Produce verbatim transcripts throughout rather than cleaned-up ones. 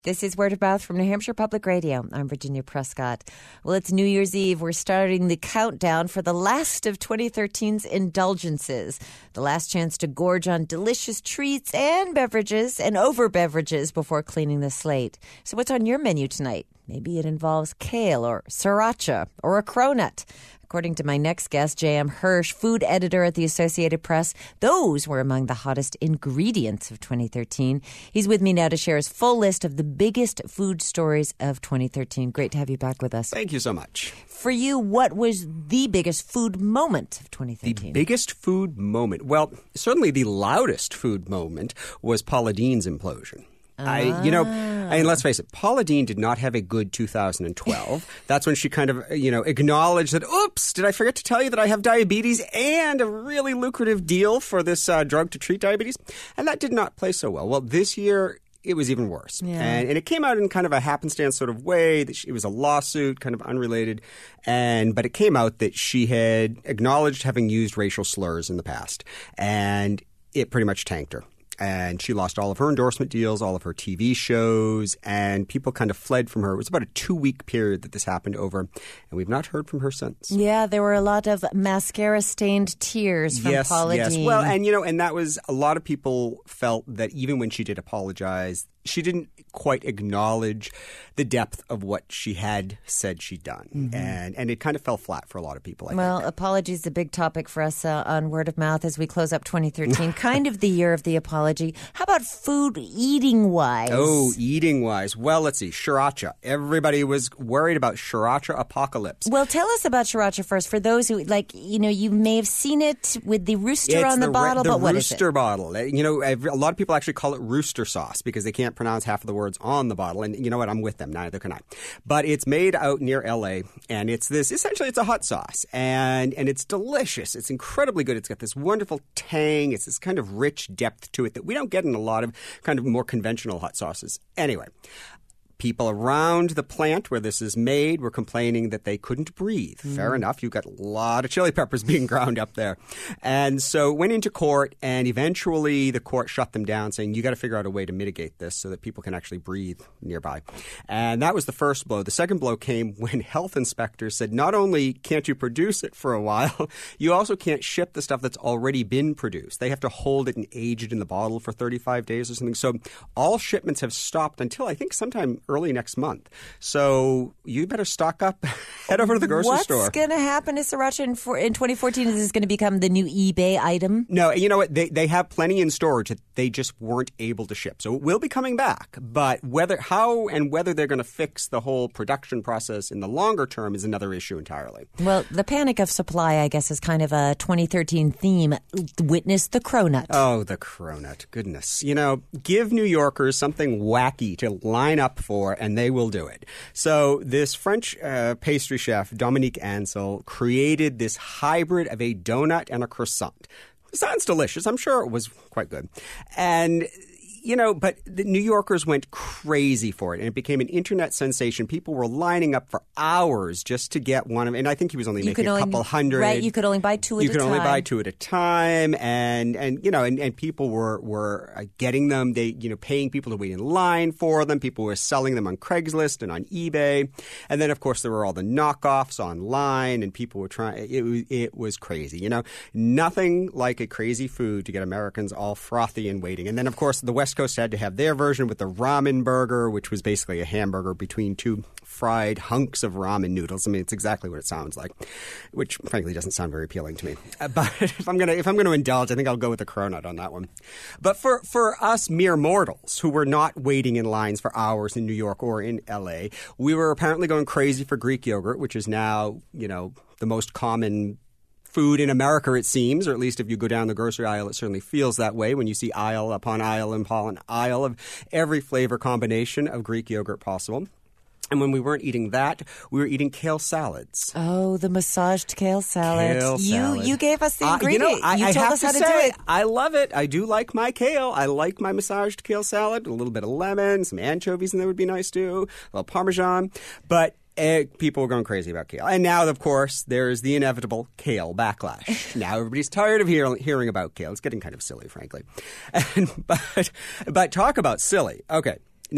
This is Word of Mouth from New Hampshire Public Radio. I'm Virginia Prescott. Well, it's New Year's Eve. We're starting the countdown for the last of twenty thirteen's indulgences. The last chance to gorge on delicious treats and beverages and over beverages before cleaning the slate. So what's on your menu tonight? Maybe it involves kale or sriracha or a cronut. According to my next guest, J M. Hirsch, food editor at the Associated Press, those were among the hottest ingredients of twenty thirteen. He's with me now to share his full list of the biggest food stories of twenty thirteen. Great to have you back with us. Thank you so much. For you, what was the biggest food moment of twenty thirteen? The biggest food moment? Well, certainly the loudest food moment was Paula Deen's implosion. I, you know, I mean, let's face it, Paula Deen did not have a good two thousand twelve. That's when she kind of, you know, acknowledged that, oops, did I forget to tell you that I have diabetes and a really lucrative deal for this uh, drug to treat diabetes? And that did not play so well. Well, this year, it was even worse. Yeah. And, and it came out in kind of a happenstance sort of way. That she, it was a lawsuit, kind of unrelated. And but it came out that she had acknowledged having used racial slurs in the past. And it pretty much tanked her. And she lost all of her endorsement deals, all of her T V shows, and people kind of fled from her. It was about a two-week period that this happened over, and we've not heard from her since. Yeah, there were a lot of mascara-stained tears from yes, Paula yes. Deen. Well, and, you know, and that was – a lot of people felt that even when she did apologize, she didn't quite acknowledge the depth of what she had said she'd done. Mm-hmm. And and it kind of fell flat for a lot of people, I well, think. apology is a big topic for us uh, on Word of Mouth as we close up twenty thirteen, kind of the year of the apology. How about food eating-wise? Oh, eating-wise. Well, let's see. Sriracha. Everybody was worried about sriracha apocalypse. Well, tell us about sriracha first. For those who, like, you know, you may have seen it with the rooster it's on the, the bottle, the but what is it? The rooster bottle. You know, a lot of people actually call it rooster sauce because they can't pronounce half of the words on the bottle. And you know what? I'm with them. Neither can I. But it's made out near L A, and it's this, essentially it's a hot sauce. And and it's delicious. It's incredibly good. It's got this wonderful tang. It's this kind of rich depth to it that we don't get in a lot of kind of more conventional hot sauces. Anyway, people around the plant where this is made were complaining that they couldn't breathe. Mm. Fair enough. You've got a lot of chili peppers being ground up there. And so went into court, and eventually the court shut them down, saying you got to figure out a way to mitigate this so that people can actually breathe nearby. And that was the first blow. The second blow came when health inspectors said not only can't you produce it for a while, you also can't ship the stuff that's already been produced. They have to hold it and age it in the bottle for thirty-five days or something. So all shipments have stopped until I think sometime early next month. So you better stock up. Head over to the grocery What's store. What's going to happen to sriracha in, for, in twenty fourteen? Is this going to become the new eBay item? No, you know what? They they have plenty in storage that they just weren't able to ship. So it will be coming back. But whether how and whether they're going to fix the whole production process in the longer term is another issue entirely. Well, the panic of supply, I guess, is kind of a twenty thirteen theme. Witness the cronut. Oh, the cronut. Goodness. You know, give New Yorkers something wacky to line up for, and they will do it. So this French uh, pastry chef, Dominique Ansel, created this hybrid of a donut and a croissant. It sounds delicious. I'm sure it was quite good. And you know, but the New Yorkers went crazy for it, and it became an internet sensation. People were lining up for hours just to get one of, and I think he was only you making a only, couple hundred. Right, you could only buy two at you a time. You could only buy two time. at a time, and and you know, and, and people were were getting them. They you know paying people to wait in line for them. People were selling them on Craigslist and on eBay, and then of course there were all the knockoffs online, and people were trying. It was it was crazy. You know, nothing like a crazy food to get Americans all frothy and waiting. And then of course the West Coast had to have their version with the ramen burger, which was basically a hamburger between two fried hunks of ramen noodles. I mean, it's exactly what it sounds like, which frankly doesn't sound very appealing to me. Uh, but if I'm gonna if I'm gonna indulge, I think I'll go with the cronut on that one. But for for us mere mortals who were not waiting in lines for hours in New York or in L A, we were apparently going crazy for Greek yogurt, which is now you know the most common food in America, it seems, or at least if you go down the grocery aisle, it certainly feels that way when you see aisle upon aisle upon aisle of every flavor combination of Greek yogurt possible. And when we weren't eating that, we were eating kale salads. Oh, the massaged kale salad. Kale you salad. you gave us the Uh, ingredient. you know, I, you I told have us to how to say, do it. I love it. I do like my kale. I like my massaged kale salad. A little bit of lemon, some anchovies, and that would be nice too. A little Parmesan. But Uh, people were going crazy about kale. And now, of course, there's the inevitable kale backlash. Now everybody's tired of hear- hearing about kale. It's getting kind of silly, frankly. And, but, but talk about silly. Okay. Now,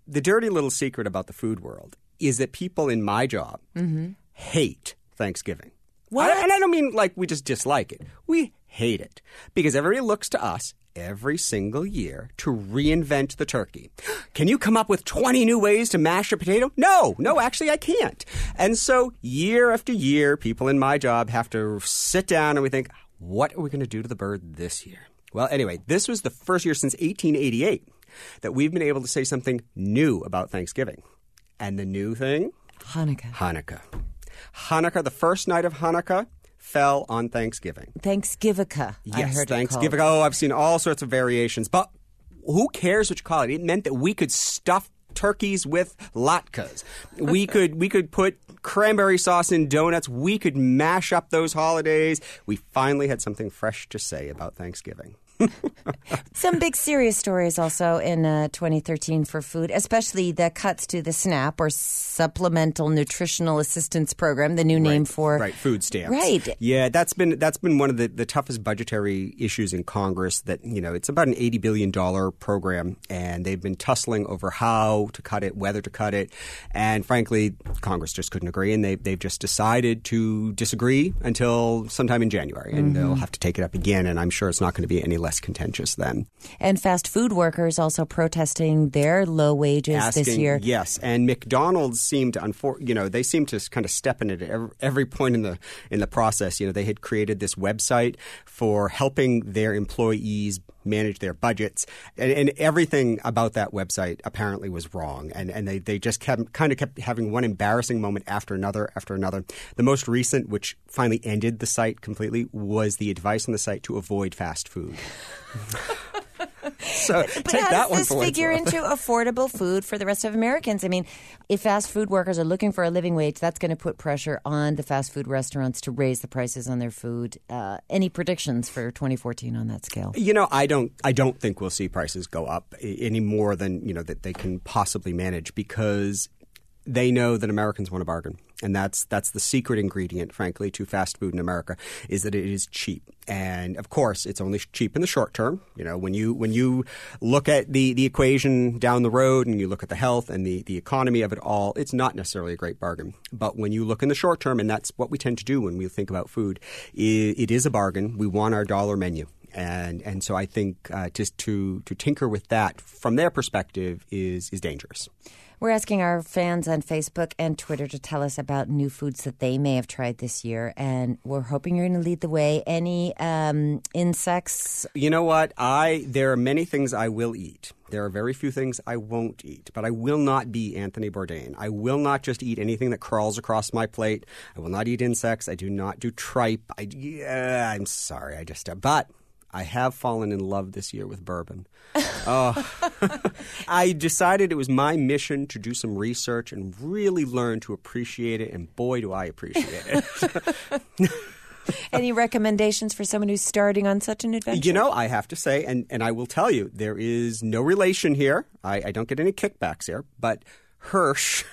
the dirty little secret about the food world is that people in my job mm-hmm. hate Thanksgiving. What? I, and I don't mean like we just dislike it. We hate it because everybody looks to us every single year to reinvent the turkey. Can you come up with twenty new ways to mash a potato? No, no, actually I can't. And so year after year, people in my job have to sit down and we think, what are we going to do to the bird this year? Well, anyway, this was the first year since eighteen eighty-eight that we've been able to say something new about Thanksgiving. And the new thing? Hanukkah. Hanukkah. Hanukkah, the first night of Hanukkah, fell on Thanksgiving. Thanksgivica, yes, I heard Thanksgiving. it called. Oh, I've seen all sorts of variations. But who cares what you call it? It meant that we could stuff turkeys with latkes. We could we could put cranberry sauce in donuts. We could mash up those holidays. We finally had something fresh to say about Thanksgiving. Some big serious stories also in uh, twenty thirteen for food, especially the cuts to the SNAP or Supplemental Nutritional Assistance Program, the new name right, for right food stamps. Right. Yeah, that's been that's been one of the, the toughest budgetary issues in Congress. That you know, it's about an eighty billion dollars program, and they've been tussling over how to cut it, whether to cut it, and frankly, Congress just couldn't agree, and they they've just decided to disagree until sometime in January, and mm-hmm. they'll have to take it up again. And I'm sure it's not going to be any less contentious then. And fast food workers also protesting their low wages Asking, this year. Yes, and McDonald's seemed to, unfor- you know, they seemed to kind of step in it at every, every point in the in the process. You know, they had created this website for helping their employees manage their budgets, and, and everything about that website apparently was wrong. And and they, they just kept kind of kept having one embarrassing moment after another after another. The most recent, which finally ended the site completely, was the advice on the site to avoid fast food. So but take how that does one this for figure what's into affordable food for the rest of Americans? I mean, if fast food workers are looking for a living wage, that's going to put pressure on the fast food restaurants to raise the prices on their food. Uh, any predictions for twenty fourteen on that scale? You know, I don't. I don't think we'll see prices go up any more than you know that they can possibly manage, because they know that Americans want a bargain. And that's that's the secret ingredient, frankly, to fast food in America, is that it is cheap. And of course, it's only cheap in the short term. You know, when you when you look at the, the equation down the road and you look at the health and the, the economy of it all, it's not necessarily a great bargain. But when you look in the short term, and that's what we tend to do when we think about food, it, it is a bargain. We want our dollar menu. And and so I think uh, just to to tinker with that from their perspective is is dangerous. We're asking our fans on Facebook and Twitter to tell us about new foods that they may have tried this year, and we're hoping you're going to lead the way. Any um, insects? You know what? I there are many things I will eat. There are very few things I won't eat, but I will not be Anthony Bourdain. I will not just eat anything that crawls across my plate. I will not eat insects. I do not do tripe. I, yeah, I'm sorry. I just but. I have fallen in love this year with bourbon. Oh. I decided it was my mission to do some research and really learn to appreciate it, and boy, do I appreciate it. Any recommendations for someone who's starting on such an adventure? You know, I have to say, and, and I will tell you, there is no relation here. I, I don't get any kickbacks here, but Hirsch,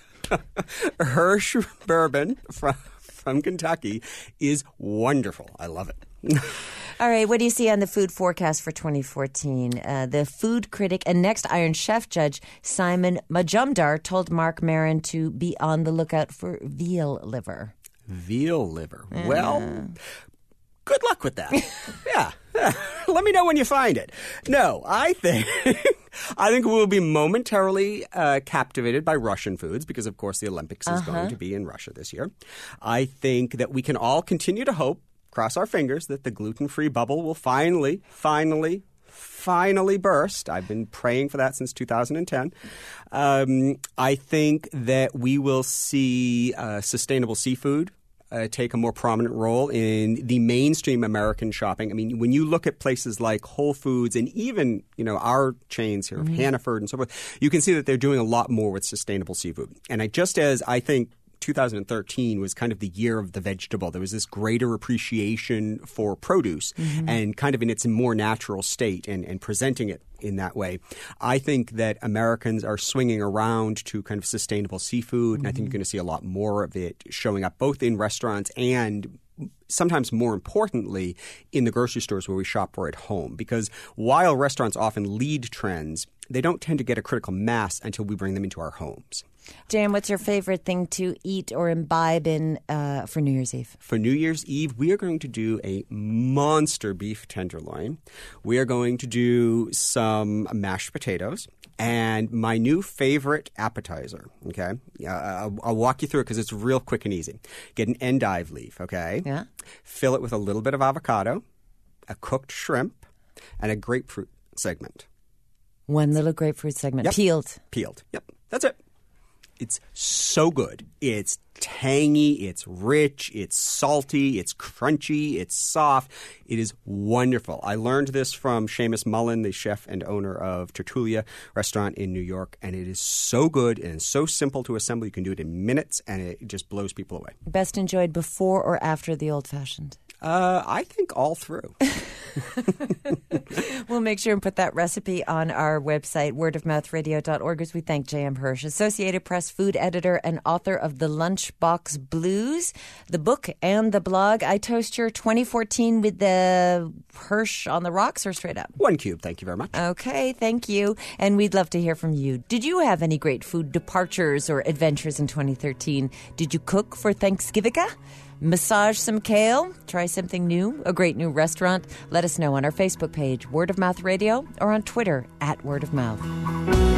Hirsch bourbon from, from Kentucky is wonderful. I love it. All right, what do you see on the food forecast for twenty fourteen? Uh, the food critic and next Iron Chef judge Simon Majumdar told Mark Maron to be on the lookout for veal liver. Veal liver. Uh. Well, good luck with that. Yeah. Let me know when you find it. No, I think I think we'll be momentarily uh, captivated by Russian foods because, of course, the Olympics is uh-huh. going to be in Russia this year. I think that we can all continue to hope, cross our fingers, that the gluten-free bubble will finally, finally, finally burst. I've been praying for that since two thousand ten. Um, I think that we will see uh, sustainable seafood uh, take a more prominent role in the mainstream American shopping. I mean, when you look at places like Whole Foods and even, you know, our chains here, mm-hmm. Hannaford and so forth, you can see that they're doing a lot more with sustainable seafood. And I, just as I think two thousand thirteen was kind of the year of the vegetable. There was this greater appreciation for produce mm-hmm. and kind of in its more natural state and, and presenting it in that way. I think that Americans are swinging around to kind of sustainable seafood, mm-hmm. and I think you're going to see a lot more of it showing up both in restaurants and sometimes more importantly, in the grocery stores where we shop for at home. Because while restaurants often lead trends, they don't tend to get a critical mass until we bring them into our homes. Jan, what's your favorite thing to eat or imbibe in uh, for New Year's Eve? For New Year's Eve, we are going to do a monster beef tenderloin. We are going to do some mashed potatoes. And my new favorite appetizer, okay? Uh, I'll, I'll walk you through it because it's real quick and easy. Get an endive leaf, okay? Yeah. Fill it with a little bit of avocado, a cooked shrimp, and a grapefruit segment. One little grapefruit segment. Yep. Peeled. Peeled. Yep. That's it. It's so good. It's tangy, it's rich, it's salty, it's crunchy, it's soft. It is wonderful. I learned this from Seamus Mullen, the chef and owner of Tertulia restaurant in New York, and it is so good and so simple to assemble. You can do it in minutes, and it just blows people away. Best enjoyed before or after the old-fashioned? Uh, I think all through. We'll make sure and put that recipe on our website, word of mouth radio dot org, as we thank J M. Hirsch, Associated Press food editor and author of The Lunchbox Blues, the book and the blog. I toast your twenty fourteen with the Hirsch on the rocks or straight up? One cube. Thank you very much. Okay, thank you. And we'd love to hear from you. Did you have any great food departures or adventures in twenty thirteen? Did you cook for Thanksgiving? Massage some kale? Try something new? A great new restaurant? Let us know on our Facebook page, Word of Mouth Radio, or on Twitter, at Word of Mouth.